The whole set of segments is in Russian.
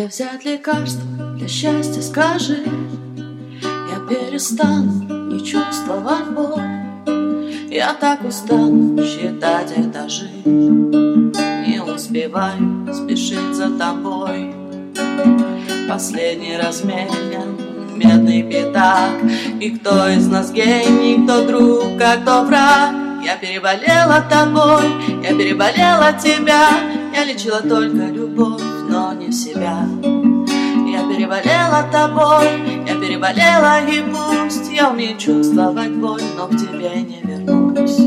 Где взять лекарство для счастья, скажи? Я перестану не чувствовать боль. Я так устану считать этажи. Не успеваю спешить за тобой. Последний разменен медный пятак. И кто из нас гений, кто друг, а кто враг? Я переболела тобой, я переболела тебя. Я лечила только любовь, но не себя. Я переболела тобой, я переболела, и пусть я умею чувствовать боль, но к тебе не вернусь.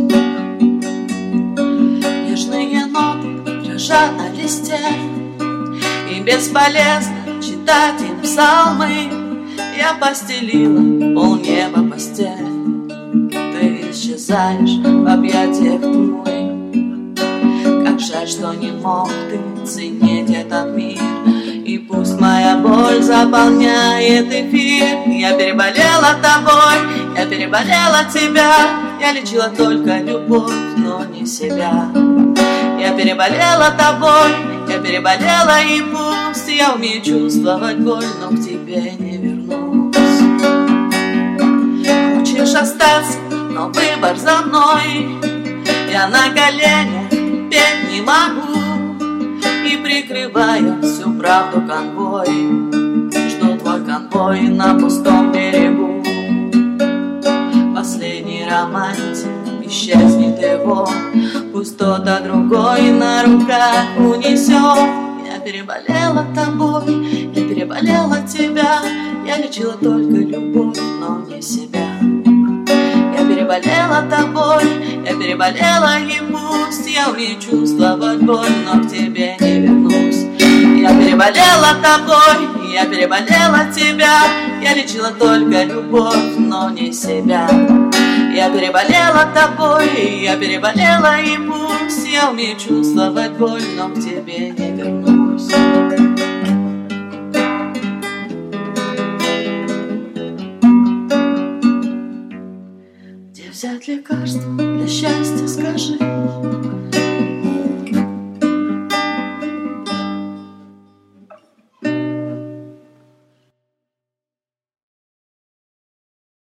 Нежные ноты дрожат на листе, и бесполезно читать им псалмы. Я постелила полнеба постель, ты исчезаешь в объятиях тьмы. Как жаль, что не мог ты ценить этот мир. И пусть моя боль заполняет эфир. Я переболела тобой, я переболела тебя. Я лечила только любовь, но не себя. Я переболела тобой, я переболела, и пусть я умею чувствовать боль, но к тебе не вернусь. Хочешь остаться, но выбор за мной. Я на коленях петь не могу, и прикрывая всю правду конвой, жду твой конвой на пустом берегу. Последний романтик, исчезнет его, пусть кто-то другой на руках унесет. Я переболела тобой, я переболела тебя. Я лечила только любовь, но не себя. Я переболела тобой, я переболела, и пусть я умею чувствовать боль, но к тебе не вернусь. Я переболела тобой, я переболела тебя. Я лечила только любовь, но не себя. Я переболела тобой, я переболела, и пусть я умею чувствовать боль, но к тебе не вернусь. Где взять лекарство для счастья, скажи?